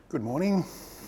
Good morning.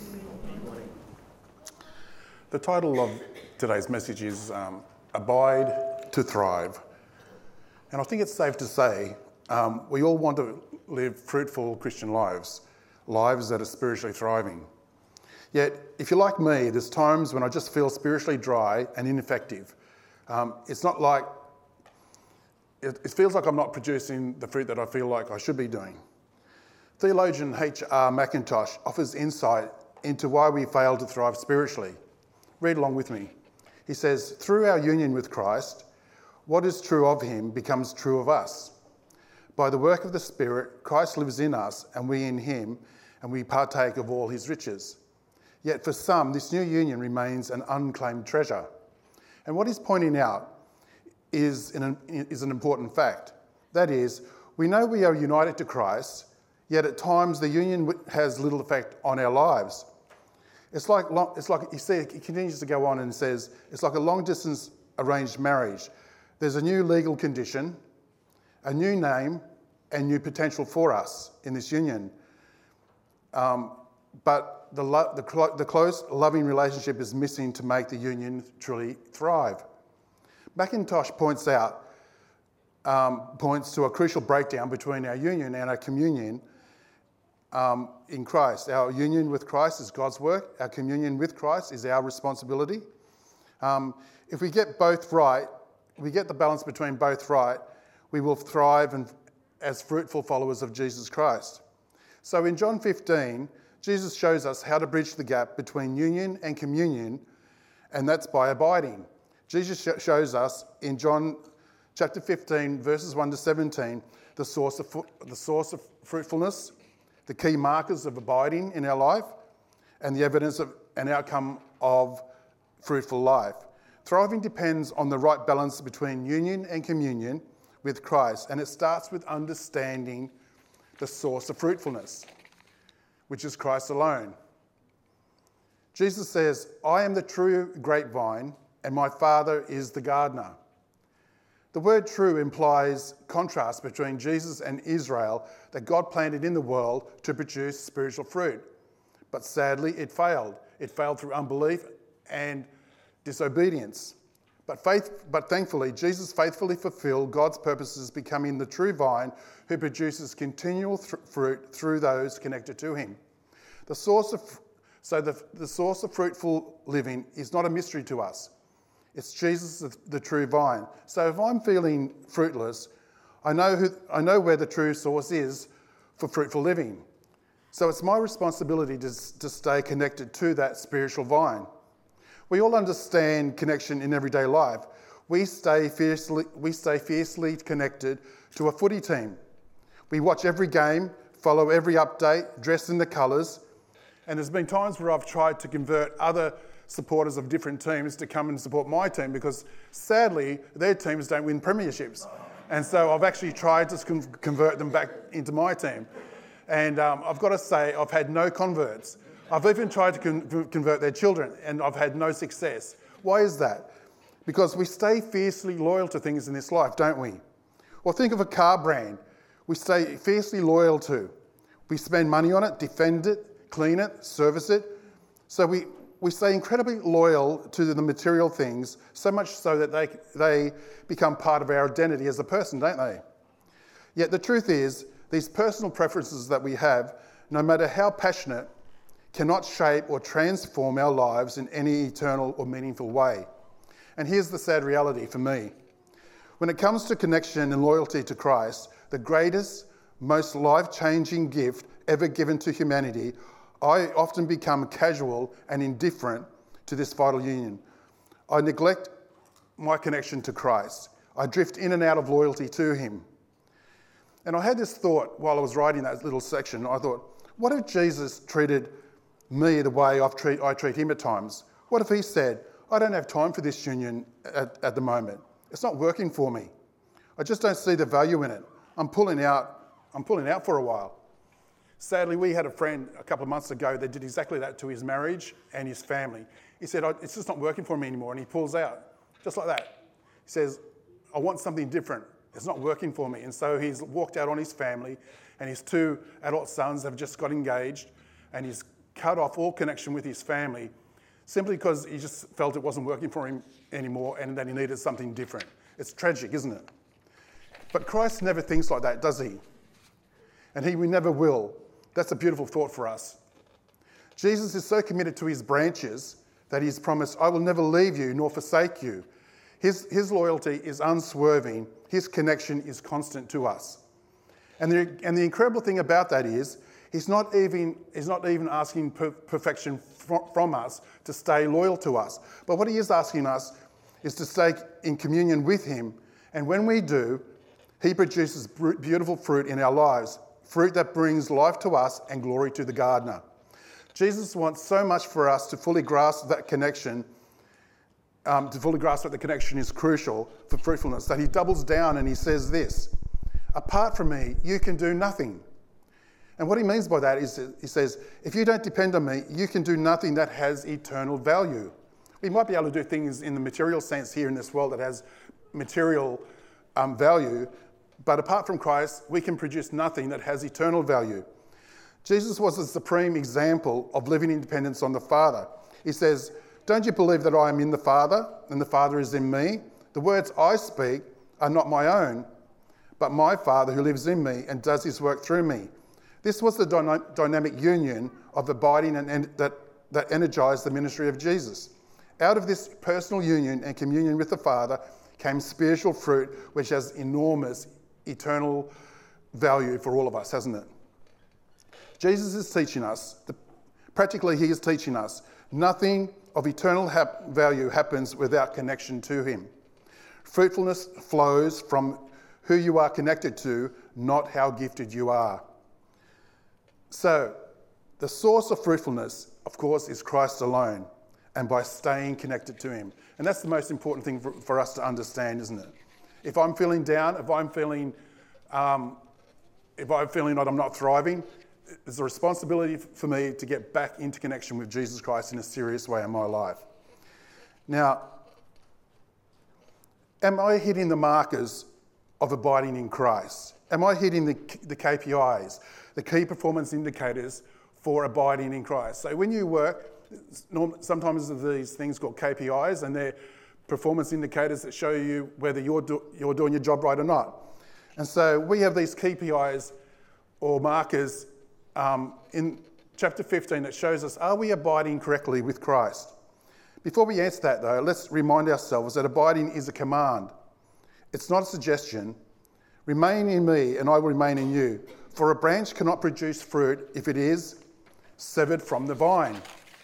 The title of today's message is Abide to Thrive. And I think it's safe to say we all want to live fruitful Christian lives, lives that are spiritually thriving. Yet, if you're like me, there's times when I just feel spiritually dry and ineffective. It's not like, it feels like I'm not producing the fruit that I feel like I should be doing. Theologian H.R. McIntosh offers insight into why we fail to thrive spiritually. Read along with me. He says, through our union with Christ, what is true of him becomes true of us. By the work of the Spirit, Christ lives in us and we in him, and we partake of all his riches. Yet for some, this new union remains an unclaimed treasure. And what he's pointing out is an important fact. That is, we know we are united to Christ, yet at times the union has little effect on our lives. It's like you see, it continues to go on and says, it's like a long distance arranged marriage. There's a new legal condition, a new name, and new potential for us in this union. But the close, loving relationship is missing to make the union truly thrive. McIntosh points to a crucial breakdown between our union and our communion in Christ. Our union with Christ is God's work. Our communion with Christ is our responsibility. If we get both right, we get the balance between both right, we will thrive as fruitful followers of Jesus Christ. So in John 15, Jesus shows us how to bridge the gap between union and communion, and that's by abiding. Jesus shows us in John chapter 15, verses 1 to 17, the source of fruitfulness, the key markers of abiding in our life, and the evidence of an outcome of fruitful life. Thriving depends on the right balance between union and communion with Christ, and it starts with understanding the source of fruitfulness, which is Christ alone. Jesus says, I am the true grapevine, and my Father is the gardener. The word true implies contrast between Jesus and Israel that God planted in the world to produce spiritual fruit. But sadly, it failed. It failed through unbelief and disobedience. But thankfully, Jesus faithfully fulfilled God's purposes, becoming the true vine who produces continual fruit through those connected to him. The source of fruitful living is not a mystery to us. It's Jesus, the true vine. So if I'm feeling fruitless, I know where the true source is for fruitful living. So it's my responsibility to stay connected to that spiritual vine. We all understand connection in everyday life. We stay fiercely connected to a footy team. We watch every game, follow every update, dress in the colours. And there's been times where I've tried to convert other supporters of different teams to come and support my team because sadly their teams don't win premierships, and so I've actually tried to convert them back into my team, and I've got to say I've had no converts. I've even tried to convert their children and I've had no success. Why is that? Because we stay fiercely loyal to things in this life, don't we? Or think of a car brand we stay fiercely loyal to. We spend money on it, defend it, clean it, service it. So we stay incredibly loyal to the material things, so much so that they become part of our identity as a person, don't they? Yet the truth is, these personal preferences that we have, no matter how passionate, cannot shape or transform our lives in any eternal or meaningful way. And here's the sad reality for me. When it comes to connection and loyalty to Christ, the greatest, most life-changing gift ever given to humanity, I often become casual and indifferent to this vital union. I neglect my connection to Christ. I drift in and out of loyalty to him. And I had this thought while I was writing that little section. I thought, what if Jesus treated me the way I treat him at times? What if he said, I don't have time for this union at the moment. It's not working for me. I just don't see the value in it. I'm pulling out for a while. Sadly, we had a friend a couple of months ago that did exactly that to his marriage and his family. He said, it's just not working for me anymore, and he pulls out, just like that. He says, I want something different. It's not working for me. And so he's walked out on his family, and his 2 adult sons have just got engaged. and he's cut off all connection with his family simply because he just felt it wasn't working for him anymore and that he needed something different. It's tragic, isn't it? But Christ never thinks like that, does he? And he never will. That's a beautiful thought for us. Jesus is so committed to his branches that he's promised, I will never leave you nor forsake you. His loyalty is unswerving. His connection is constant to us. And the incredible thing about that is he's not even asking perfection from us to stay loyal to us. But what he is asking us is to stay in communion with him. And when we do, he produces beautiful fruit in our lives, fruit that brings life to us and glory to the gardener. Jesus wants so much for us to fully grasp that connection, that the connection is crucial for fruitfulness, that he doubles down and he says this, apart from me, you can do nothing. And what he means by that is, he says, if you don't depend on me, you can do nothing that has eternal value. We might be able to do things in the material sense here in this world that has material value, but apart from Christ, we can produce nothing that has eternal value. Jesus was the supreme example of living in dependence on the Father. He says, don't you believe that I am in the Father and the Father is in me? The words I speak are not my own, but my Father who lives in me and does his work through me. This was the dynamic union of abiding and that energized the ministry of Jesus. Out of this personal union and communion with the Father came spiritual fruit, which has enormous eternal value for all of us, hasn't it? Jesus is teaching us, practically he is teaching us, nothing of eternal value happens without connection to him. Fruitfulness flows from who you are connected to, not how gifted you are. So, the source of fruitfulness, of course, is Christ alone, and by staying connected to him. And that's the most important thing for us to understand, isn't it? If I'm feeling down, if I'm feeling that I'm not thriving, it's a responsibility for me to get back into connection with Jesus Christ in a serious way in my life. Now, am I hitting the markers of abiding in Christ? Am I hitting the KPIs, the key performance indicators for abiding in Christ? So when you work, sometimes there's these things called KPIs, and they're performance indicators that show you whether you're doing your job right or not. And so we have these KPIs or markers in chapter 15 that shows us, are we abiding correctly with Christ? Before we answer that though, let's remind ourselves that abiding is a command. It's not a suggestion. Remain in me and I will remain in you. For a branch cannot produce fruit if it is severed from the vine.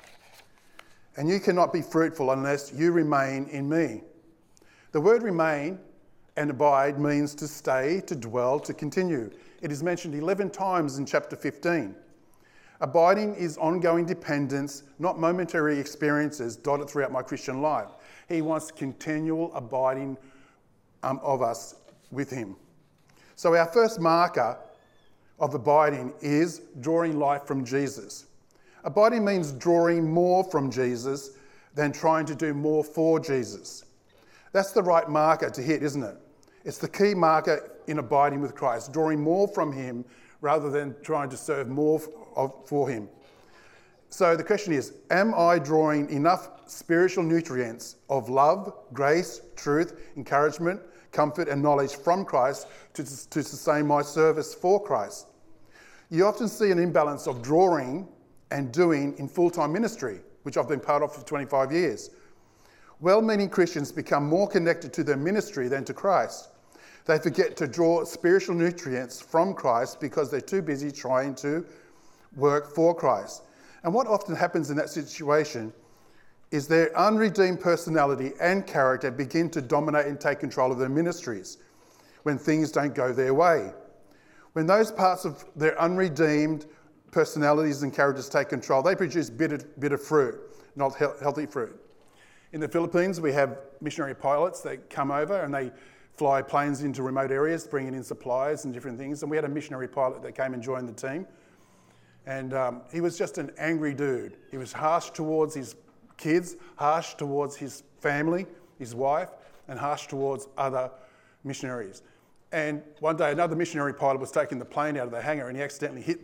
And you cannot be fruitful unless you remain in me. The word remain and abide means to stay, to dwell, to continue. It is mentioned 11 times in chapter 15. Abiding is ongoing dependence, not momentary experiences dotted throughout my Christian life. He wants continual abiding of us with him. So our first marker of abiding is drawing life from Jesus. Abiding means drawing more from Jesus than trying to do more for Jesus. That's the right marker to hit, isn't it? It's the key marker in abiding with Christ, drawing more from him rather than trying to serve more for him. So the question is, am I drawing enough spiritual nutrients of love, grace, truth, encouragement, comfort and knowledge from Christ to sustain my service for Christ? You often see an imbalance of drawing and doing in full-time ministry, which I've been part of for 25 years. Well-meaning Christians become more connected to their ministry than to Christ. They forget to draw spiritual nutrients from Christ because they're too busy trying to work for Christ. And what often happens in that situation is their unredeemed personality and character begin to dominate and take control of their ministries when things don't go their way. When those parts of their unredeemed personalities and characters take control, they produce bitter fruit, not healthy fruit. In the Philippines, we have missionary pilots that come over and they fly planes into remote areas, bringing in supplies and different things. And we had a missionary pilot that came and joined the team. And he was just an angry dude. He was harsh towards his kids, harsh towards his family, his wife, and harsh towards other missionaries. And one day, another missionary pilot was taking the plane out of the hangar and he accidentally hit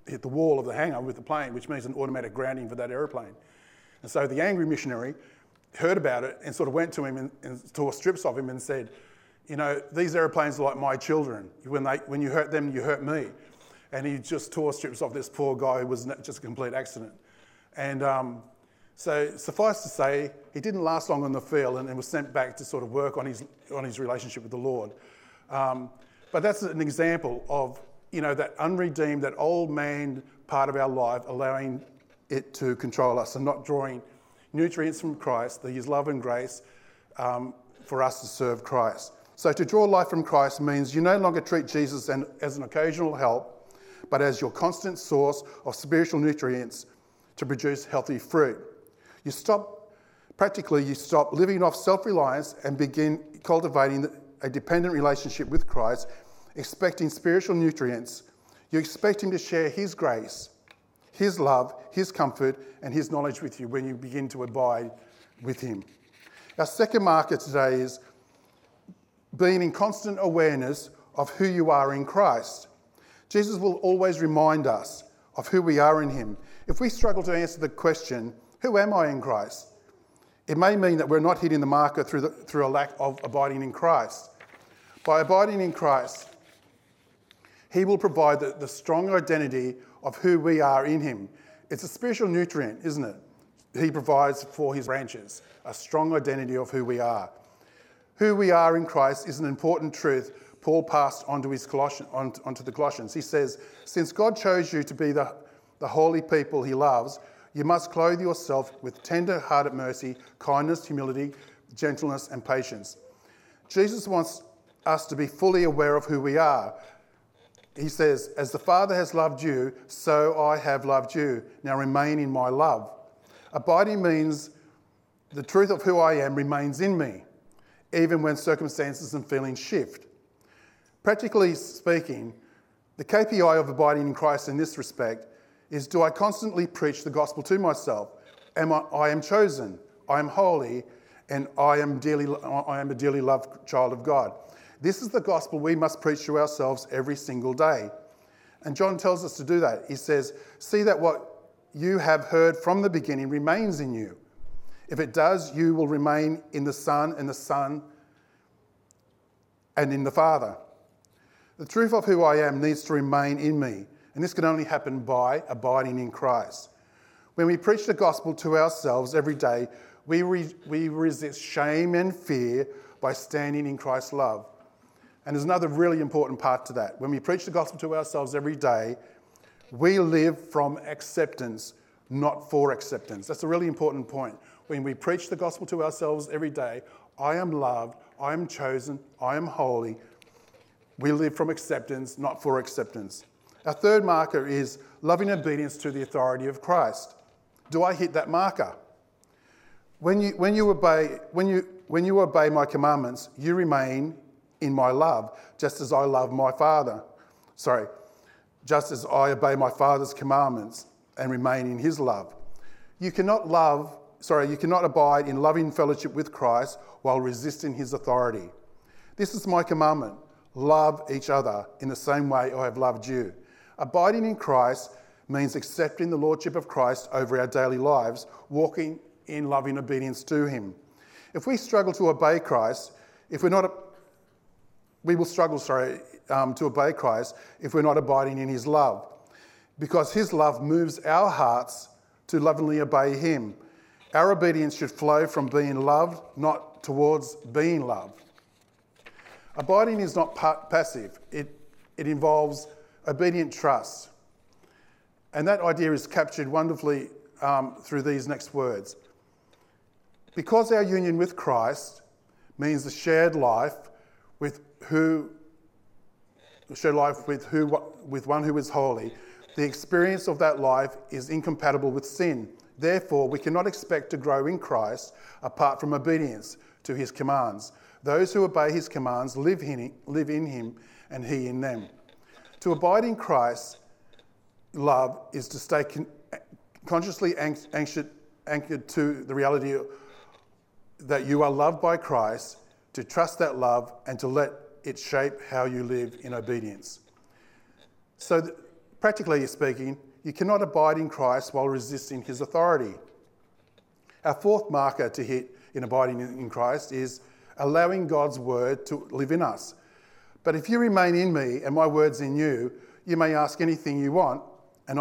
hit the wall of the hangar with the plane, which means an automatic grounding for that aeroplane. And so the angry missionary heard about it and sort of went to him and tore strips of him and said, you know, these aeroplanes are like my children. When you hurt them, you hurt me. And he just tore strips off this poor guy who was just a complete accident. And so suffice to say, he didn't last long on the field and was sent back to sort of work on his relationship with the Lord. But that's an example of, you know, that unredeemed, that old man part of our life, allowing it to control us and not drawing nutrients from Christ, His love and grace, for us to serve Christ. So to draw life from Christ means you no longer treat Jesus as an occasional help, but as your constant source of spiritual nutrients to produce healthy fruit. You stop living off self-reliance and begin cultivating a dependent relationship with Christ, expecting spiritual nutrients. You expect Him to share His grace, His love, His comfort, and His knowledge with you when you begin to abide with Him. Our second marker today is being in constant awareness of who you are in Christ. Jesus will always remind us of who we are in Him. If we struggle to answer the question, who am I in Christ? It may mean that we're not hitting the marker through a lack of abiding in Christ. By abiding in Christ, He will provide the strong identity of who we are in Him. It's a spiritual nutrient, isn't it? He provides for His branches, a strong identity of who we are. Who we are in Christ is an important truth Paul passed onto the Colossians. He says, since God chose you to be the holy people He loves, you must clothe yourself with tender-hearted mercy, kindness, humility, gentleness, and patience. Jesus wants us to be fully aware of who we are. He says, as the Father has loved you, so I have loved you. Now remain in my love. Abiding means the truth of who I am remains in me, even when circumstances and feelings shift. Practically speaking, the KPI of abiding in Christ in this respect is, do I constantly preach the gospel to myself? I am chosen, I am holy, and I am a dearly loved child of God. This is the gospel we must preach to ourselves every single day. And John tells us to do that. He says, see that what you have heard from the beginning remains in you. If it does, you will remain in the Son and in the Father. The truth of who I am needs to remain in me, and this can only happen by abiding in Christ. When we preach the gospel to ourselves every day, we resist shame and fear by standing in Christ's love. And there's another really important part to that. When we preach the gospel to ourselves every day, we live from acceptance, not for acceptance. That's a really important point. When we preach the gospel to ourselves every day, I am loved, I am chosen, I am holy. We live from acceptance, not for acceptance. Our third marker is loving obedience to the authority of Christ. Do I hit that marker? When you obey my commandments, you remain in my love, just as I love my Father. Just as I obey my Father's commandments and remain in His love. You cannot abide in loving fellowship with Christ while resisting His authority. This is my commandment. Love each other in the same way I have loved you. Abiding in Christ means accepting the lordship of Christ over our daily lives, walking in loving obedience to Him. If we struggle to obey Christ, we will struggle to obey Christ if we're not abiding in His love, because His love moves our hearts to lovingly obey Him. Our obedience should flow from being loved, not towards being loved. Abiding is not passive. It involves obedient trust. And that idea is captured wonderfully through these next words. Because our union with Christ means a shared life with one who is holy, the experience of that life is incompatible with sin. Therefore, we cannot expect to grow in Christ apart from obedience to His commands. Those who obey His commands live in Him and He in them. To abide in Christ's love is to stay consciously anchored to the reality that you are loved by Christ, to trust that love and to let it shape how you live in obedience. So Practically speaking, you cannot abide in Christ while resisting his authority. Our fourth marker to hit in abiding in Christ is allowing God's word to live in us. But if you remain in me and my words in you, you may ask anything you want, and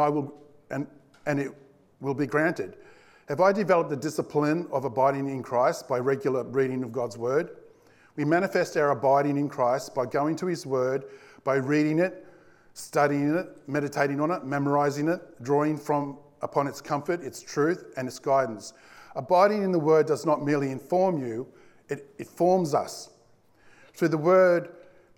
it will be granted. Have I developed the discipline of abiding in Christ by regular reading of God's word? We manifest our abiding in Christ by going to his word, by reading it, studying it, meditating on it, memorizing it, drawing upon its comfort, its truth, and its guidance. Abiding in the word does not merely inform you, it forms us. Through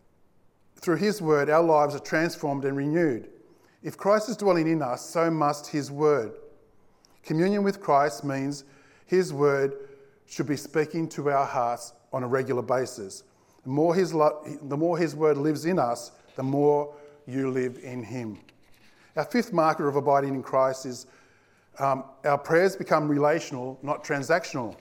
his word, our lives are transformed and renewed. If Christ is dwelling in us, so must his word. Communion with Christ means his word should be speaking to our hearts on a regular basis. The more his word lives in us, the more you live in him. Our fifth marker of abiding in Christ is our prayers become relational, not transactional.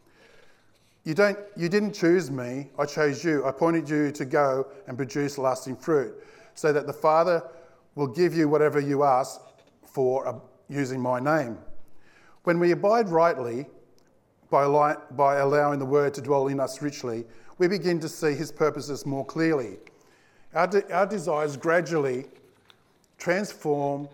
You didn't choose me, I chose you. I appointed you to go and produce lasting fruit, so that the Father will give you whatever you ask for using my name. When we abide rightly, by allowing the word to dwell in us richly, we begin to see his purposes more clearly. Our desires gradually transform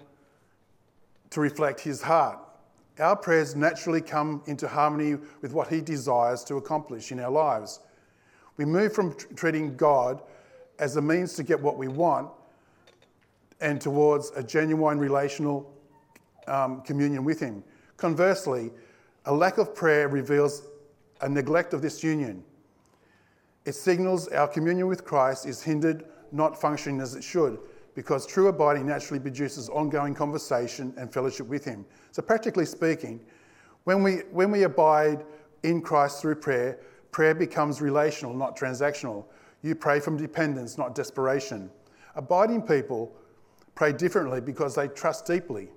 to reflect his heart. Our prayers naturally come into harmony with what he desires to accomplish in our lives. We move from treating God as a means to get what we want and towards a genuine relational communion with him. Conversely, a lack of prayer reveals a neglect of this union. It signals our communion with Christ is hindered, not functioning as it should, because true abiding naturally produces ongoing conversation and fellowship with him. So practically speaking, when we abide in Christ through prayer, prayer becomes relational, not transactional. You pray from dependence, not desperation. Abiding people pray differently because they trust deeply.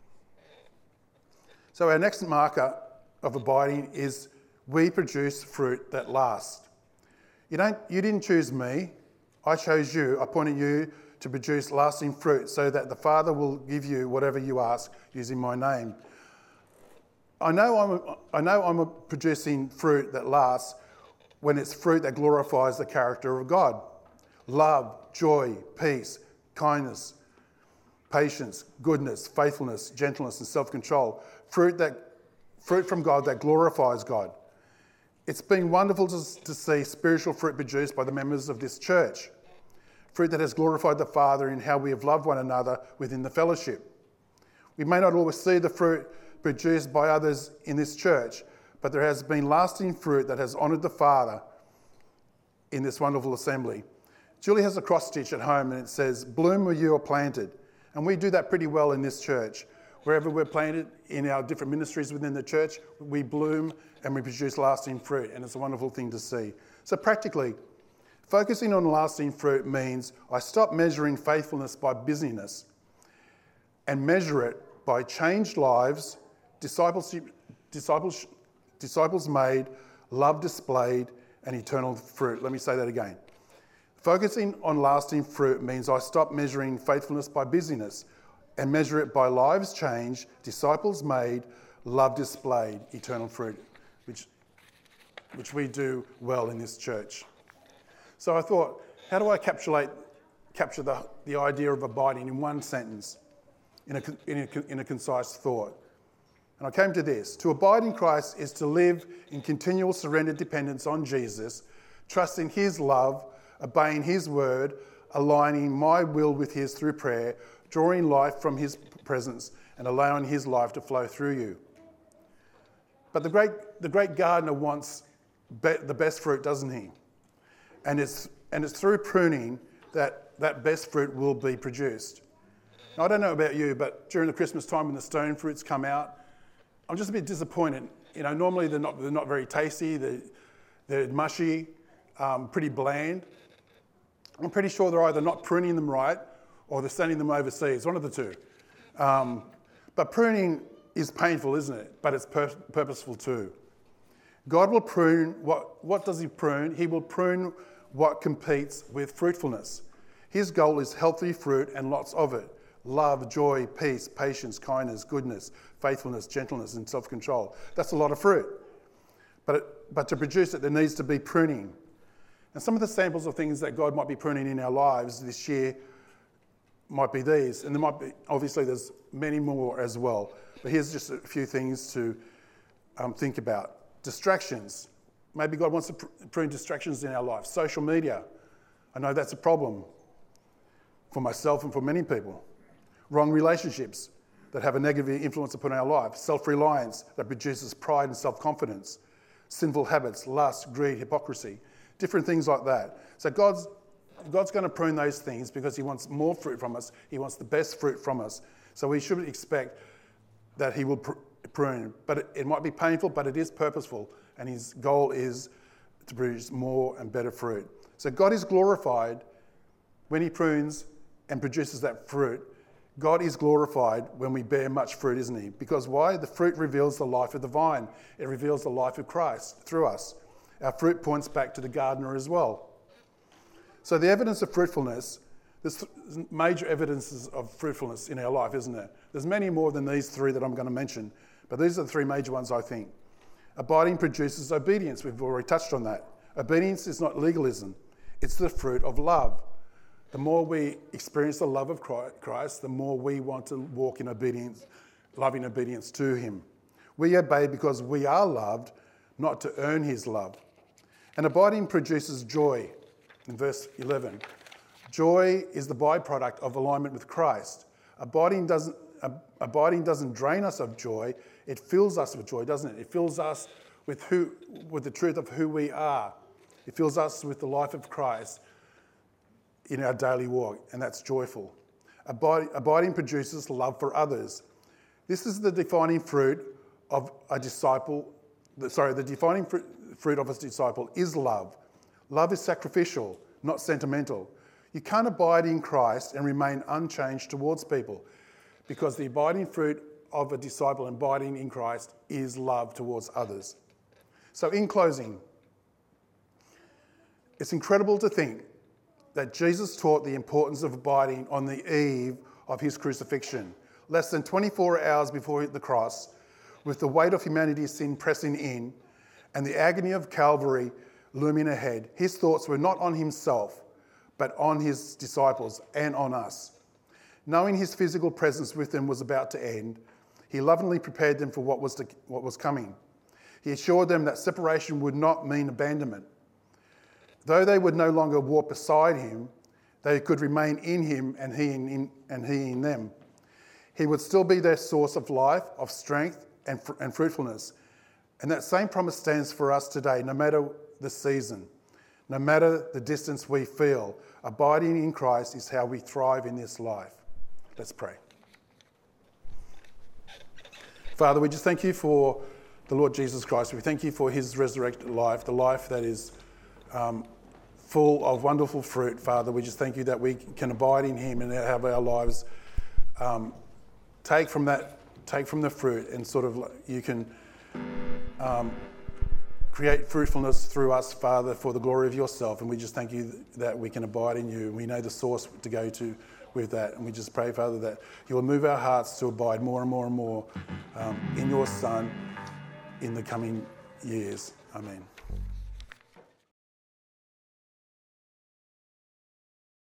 So our next marker of abiding is we produce fruit that lasts. You didn't choose me, I chose you, I appointed you to produce lasting fruit so that the Father will give you whatever you ask using my name. I know I'm producing fruit that lasts when it's fruit that glorifies the character of God. Love, joy, peace, kindness, patience, goodness, faithfulness, gentleness, and self-control. Fruit from God that glorifies God. It's been wonderful to see spiritual fruit produced by the members of this church. Fruit that has glorified the Father in how we have loved one another within the fellowship. We may not always see the fruit produced by others in this church, but there has been lasting fruit that has honoured the Father in this wonderful assembly. Julie has a cross stitch at home and it says, "Bloom where you are planted." And we do that pretty well in this church. Wherever we're planted in our different ministries within the church, we bloom and we produce lasting fruit, and it's a wonderful thing to see. So practically, focusing on lasting fruit means I stop measuring faithfulness by busyness and measure it by changed lives, disciples made, love displayed, and eternal fruit. Let me say that again. Focusing on lasting fruit means I stop measuring faithfulness by busyness and measure it by lives changed, disciples made, love displayed, eternal fruit, which we do well in this church. So I thought, how do I capture the idea of abiding in one sentence, in a concise thought? And I came to this. To abide in Christ is to live in continual surrendered dependence on Jesus, trusting his love, obeying his word, aligning my will with his through prayer, drawing life from his presence, and allowing his life to flow through you. But the great gardener wants the best fruit, doesn't he? And it's through pruning that best fruit will be produced. Now, I don't know about you, but during the Christmas time when the stone fruits come out, I'm just a bit disappointed. Normally they're not very tasty, they're mushy, pretty bland. I'm pretty sure they're either not pruning them right or they're sending them overseas, one of the two. But pruning is painful, isn't it? But it's purposeful too. God will prune, what does he prune? He will prune what competes with fruitfulness. His goal is healthy fruit and lots of it. love, joy, peace, patience, kindness, goodness, faithfulness, gentleness, and self-control. That's a lot of fruit. But to produce it, there needs to be pruning. And some of the samples of things that God might be pruning in our lives this year might be these. And there might be, obviously there's many more as well. But here's just a few things to think about. Distractions. Maybe God wants to prune distractions in our life. Social media. I know that's a problem for myself and for many people. Wrong relationships that have a negative influence upon our life. Self-reliance that produces pride and self-confidence. Sinful habits, lust, greed, hypocrisy. Different things like that. So God's going to prune those things because he wants more fruit from us. He wants the best fruit from us. So we should expect that he will prune. But it might be painful, but it is purposeful. And his goal is to produce more and better fruit. So God is glorified when he prunes and produces that fruit. God is glorified when we bear much fruit, isn't he? Because why? The fruit reveals the life of the vine. It reveals the life of Christ through us. Our fruit points back to the gardener as well. So the evidence of fruitfulness, there's major evidences of fruitfulness in our life, isn't there? There's many more than these three that I'm going to mention, but these are the three major ones, I think. Abiding produces obedience. We've already touched on that. Obedience is not legalism. It's the fruit of love. The more we experience the love of Christ, the more we want to walk in obedience, loving obedience to him. We obey because we are loved, not to earn his love. And abiding produces joy. In verse 11, joy is the byproduct of alignment with Christ. Abiding doesn't drain us of joy. It fills us with joy, doesn't it? It fills us with the truth of who we are. It fills us with the life of Christ in our daily walk, and that's joyful. Abiding produces love for others. This is the defining fruit of a disciple. The defining fruit of a disciple is love. Love is sacrificial, not sentimental. You can't abide in Christ and remain unchanged towards people because the abiding fruit of a disciple abiding in Christ is love towards others. So in closing, it's incredible to think that Jesus taught the importance of abiding on the eve of his crucifixion, less than 24 hours before the cross, with the weight of humanity's sin pressing in and the agony of Calvary looming ahead. His thoughts were not on himself, but on his disciples and on us. Knowing his physical presence with them was about to end, he lovingly prepared them for what was coming. He assured them that separation would not mean abandonment. Though they would no longer walk beside him, they could remain in him and he in them. He would still be their source of life, of strength and fruitfulness. And that same promise stands for us today, no matter the season, no matter the distance we feel. Abiding in Christ is how we thrive in this life. Let's pray. Father, we just thank you for the Lord Jesus Christ. We thank you for his resurrected life, the life that is full of wonderful fruit, Father. We just thank you that we can abide in him and have our lives take from the fruit, and sort of you can create fruitfulness through us, Father, for the glory of yourself. And we just thank you that we can abide in you. We know the source to go to with that. And we just pray, Father, that you will move our hearts to abide more and more and more in your Son in the coming years. Amen.